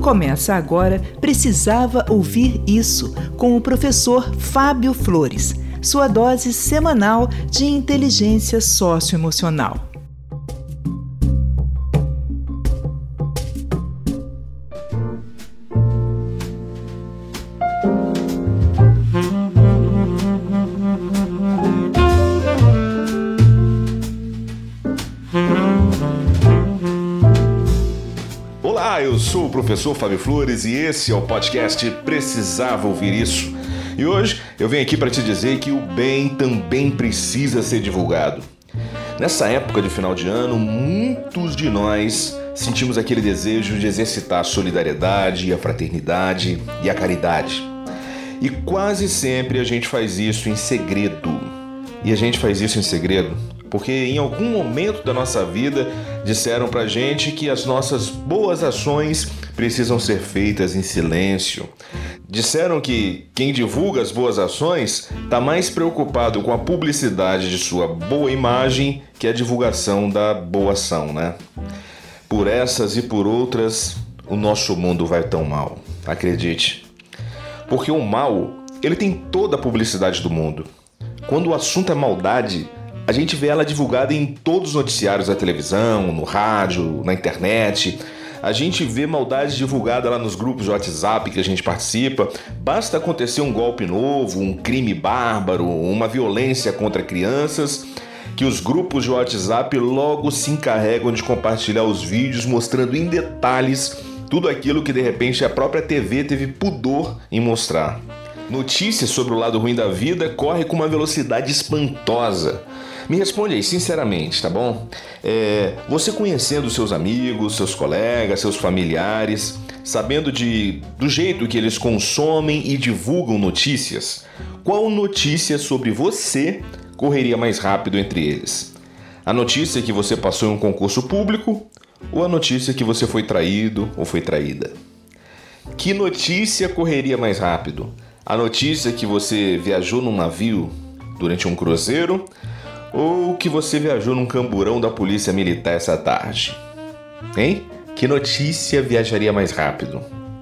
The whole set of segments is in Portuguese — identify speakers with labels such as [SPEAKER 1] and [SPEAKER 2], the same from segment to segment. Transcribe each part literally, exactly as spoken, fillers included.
[SPEAKER 1] Começa agora Precisava Ouvir Isso, com o professor Fábio Flores, sua dose semanal de inteligência socioemocional.
[SPEAKER 2] Olá, eu sou o professor Fábio Flores e esse é o podcast Precisava Ouvir Isso. E hoje eu venho aqui para te dizer que o bem também precisa ser divulgado. Nessa época de final de ano, muitos de nós sentimos aquele desejo de exercitar a solidariedade, a fraternidade e a caridade. E quase sempre a gente faz isso em segredo. E a gente faz isso em segredo porque em algum momento da nossa vida disseram pra gente que as nossas boas ações precisam ser feitas em silêncio. Disseram que quem divulga as boas ações está mais preocupado com a publicidade de sua boa imagem que a divulgação da boa ação, né? Por essas e por outras, o nosso mundo vai tão mal, acredite. Porque o mal, ele tem toda a publicidade do mundo. Quando o assunto é maldade, a gente vê ela divulgada em todos os noticiários da televisão, no rádio, na internet. A gente vê maldade divulgada lá nos grupos de WhatsApp que a gente participa. Basta acontecer um golpe novo, um crime bárbaro, uma violência contra crianças, que os grupos de WhatsApp logo se encarregam de compartilhar os vídeos mostrando em detalhes tudo aquilo que de repente a própria T V teve pudor em mostrar. Notícias sobre o lado ruim da vida correm com uma velocidade espantosa. Me responde aí, sinceramente, tá bom? É, você conhecendo seus amigos, seus colegas, seus familiares, sabendo de, do jeito que eles consomem e divulgam notícias, qual notícia sobre você correria mais rápido entre eles? A notícia que você passou em um concurso público ou a notícia que você foi traído ou foi traída? Que notícia correria mais rápido? A notícia que você viajou num navio durante um cruzeiro ou que você viajou num camburão da polícia militar essa tarde? Hein? Que notícia viajaria mais rápido?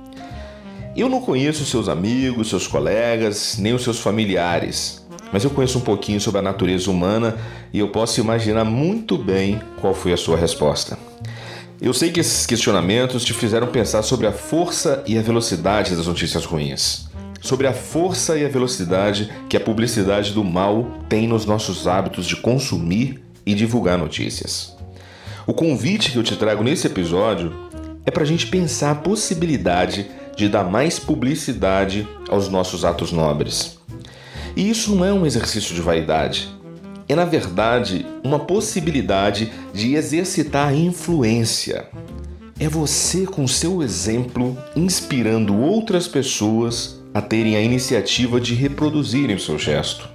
[SPEAKER 2] Eu não conheço seus amigos, seus colegas, nem os seus familiares, mas eu conheço um pouquinho sobre a natureza humana e eu posso imaginar muito bem qual foi a sua resposta. Eu sei que esses questionamentos te fizeram pensar sobre a força e a velocidade das notícias ruins. Sobre a força e a velocidade que a publicidade do mal tem nos nossos hábitos de consumir e divulgar notícias. O convite que eu te trago nesse episódio é para a gente pensar a possibilidade de dar mais publicidade aos nossos atos nobres. E isso não é um exercício de vaidade. É, na verdade, uma possibilidade de exercitar a influência. É você, com seu exemplo, inspirando outras pessoas a terem a iniciativa de reproduzirem o seu gesto.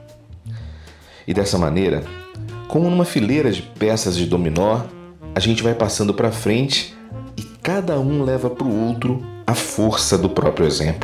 [SPEAKER 2] E dessa maneira, como numa fileira de peças de dominó, a gente vai passando para frente e cada um leva para o outro a força do próprio exemplo.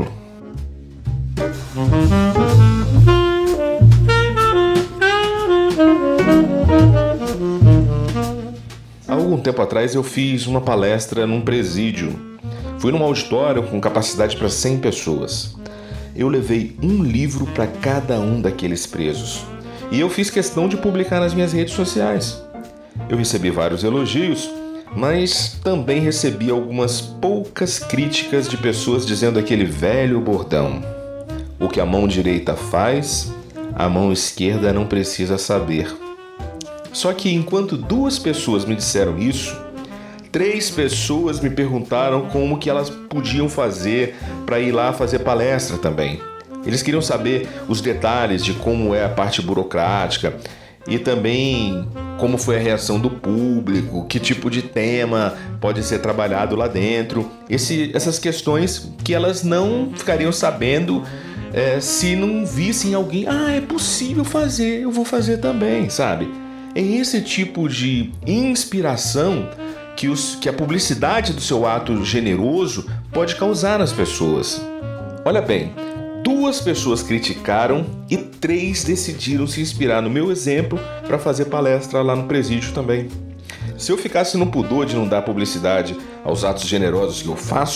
[SPEAKER 2] Há algum tempo atrás eu fiz uma palestra num presídio. Fui num auditório com capacidade para cem pessoas. Eu levei um livro para cada um daqueles presos. E eu fiz questão de publicar nas minhas redes sociais. Eu recebi vários elogios, mas também recebi algumas poucas críticas de pessoas dizendo aquele velho bordão: o que a mão direita faz, a mão esquerda não precisa saber. Só que enquanto duas pessoas me disseram isso, três pessoas me perguntaram como que elas podiam fazer para ir lá fazer palestra também. Eles queriam saber os detalhes de como é a parte burocrática e também como foi a reação do público, que tipo de tema pode ser trabalhado lá dentro. Esse, essas questões que elas não ficariam sabendo é, se não vissem alguém. Ah, é possível fazer, eu vou fazer também, sabe? É esse tipo de inspiração que, os, que a publicidade do seu ato generoso pode causar nas pessoas. Olha bem, duas pessoas criticaram e três decidiram se inspirar no meu exemplo para fazer palestra lá no presídio também. Se eu ficasse no pudor de não dar publicidade aos atos generosos que eu faço,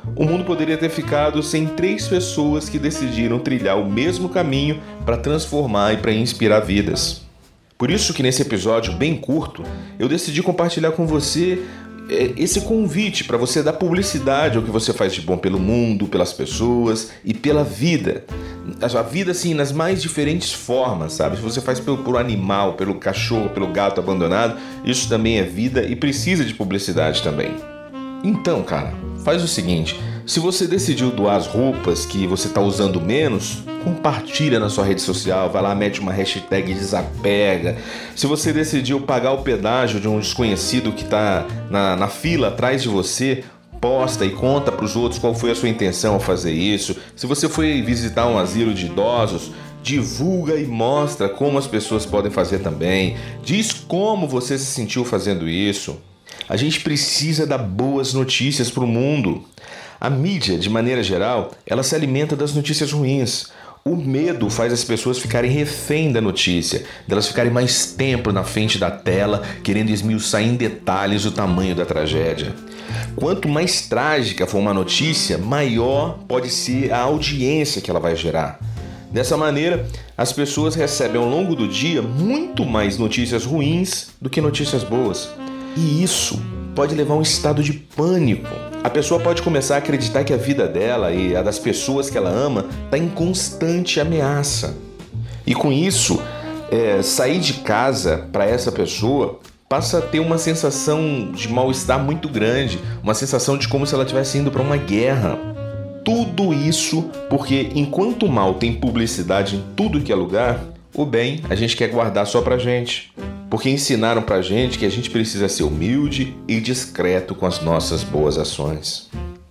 [SPEAKER 2] o mundo poderia ter ficado sem três pessoas que decidiram trilhar o mesmo caminho para transformar e para inspirar vidas. Por isso que nesse episódio bem curto, eu decidi compartilhar com você esse convite para você dar publicidade ao que você faz de bom pelo mundo, pelas pessoas e pela vida. A vida, assim, nas mais diferentes formas, sabe? Se você faz pelo, pelo animal, pelo cachorro, pelo gato abandonado, isso também é vida e precisa de publicidade também. Então, cara, faz o seguinte, se você decidiu doar as roupas que você está usando menos, compartilha na sua rede social, vai lá, mete uma hashtag desapega. Se você decidiu pagar o pedágio de um desconhecido que está na, na fila atrás de você, posta e conta para os outros qual foi a sua intenção ao fazer isso. Se você foi visitar um asilo de idosos, divulga e mostra como as pessoas podem fazer também. Diz como você se sentiu fazendo isso. A gente precisa dar boas notícias para o mundo. A mídia, de maneira geral, ela se alimenta das notícias ruins. O medo faz as pessoas ficarem refém da notícia, delas ficarem mais tempo na frente da tela, querendo esmiuçar em detalhes o tamanho da tragédia. Quanto mais trágica for uma notícia, maior pode ser a audiência que ela vai gerar. Dessa maneira, as pessoas recebem ao longo do dia muito mais notícias ruins do que notícias boas. E isso pode levar a um estado de pânico. A pessoa pode começar a acreditar que a vida dela e a das pessoas que ela ama está em constante ameaça. E com isso, é, sair de casa para essa pessoa passa a ter uma sensação de mal-estar muito grande, uma sensação de como se ela estivesse indo para uma guerra. Tudo isso porque enquanto o mal tem publicidade em tudo que é lugar, o bem a gente quer guardar só pra gente. Porque ensinaram pra gente que a gente precisa ser humilde e discreto com as nossas boas ações.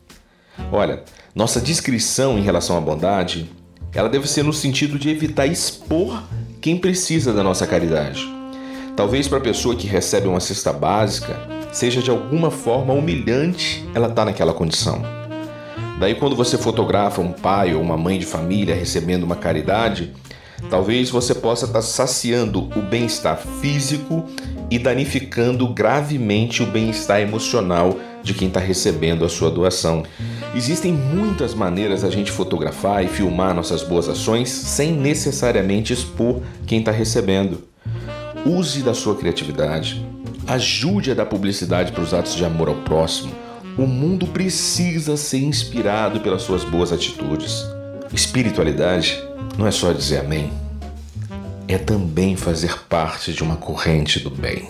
[SPEAKER 2] Olha, nossa discrição em relação à bondade, ela deve ser no sentido de evitar expor quem precisa da nossa caridade. Talvez para a pessoa que recebe uma cesta básica, seja de alguma forma humilhante ela estar naquela condição. Daí quando você fotografa um pai ou uma mãe de família recebendo uma caridade, talvez você possa estar saciando o bem-estar físico e danificando gravemente o bem-estar emocional de quem está recebendo a sua doação. Existem muitas maneiras a gente fotografar e filmar nossas boas ações sem necessariamente expor quem está recebendo. Use da sua criatividade. Ajude a dar publicidade para os atos de amor ao próximo. O mundo precisa ser inspirado pelas suas boas atitudes. Espiritualidade não é só dizer amém, é também fazer parte de uma corrente do bem.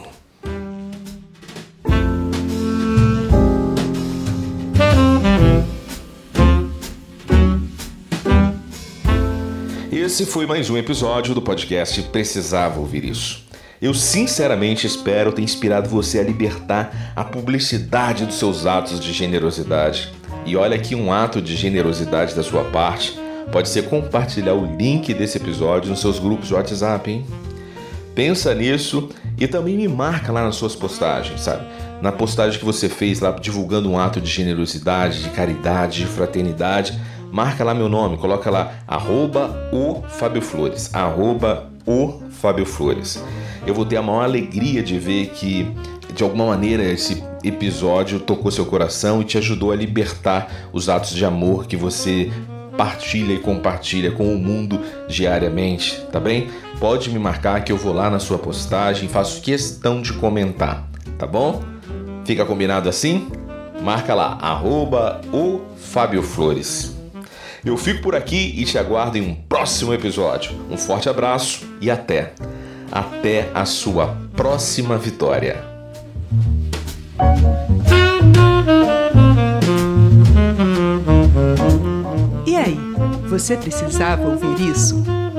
[SPEAKER 2] Esse foi mais um episódio do podcast Precisava Ouvir Isso. Eu sinceramente espero ter inspirado você a libertar a publicidade dos seus atos de generosidade. E olha que um ato de generosidade da sua parte pode ser compartilhar o link desse episódio nos seus grupos de WhatsApp, hein? Pensa nisso e também me marca lá nas suas postagens, sabe? Na postagem que você fez lá divulgando um ato de generosidade, de caridade, de fraternidade, marca lá meu nome, coloca lá arroba o Fábio Flores, arroba o Fábio Flores. Eu vou ter a maior alegria de ver que, de alguma maneira, esse episódio tocou seu coração e te ajudou a libertar os atos de amor que você partilha e compartilha com o mundo diariamente, tá bem? Pode me marcar que eu vou lá na sua postagem, faço questão de comentar, tá bom? Fica combinado assim? Marca lá, arroba o Fábio Flores. Eu fico por aqui e te aguardo em um próximo episódio. Um forte abraço e até, até a sua próxima vitória.
[SPEAKER 1] E aí, você precisava ouvir isso?